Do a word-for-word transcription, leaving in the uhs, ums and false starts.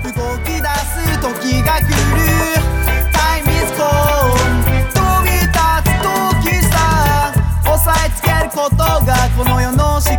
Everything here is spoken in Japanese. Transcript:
動き出す時が来る Time is cold 飛び立つ時さ押さえつけることがこの世の幸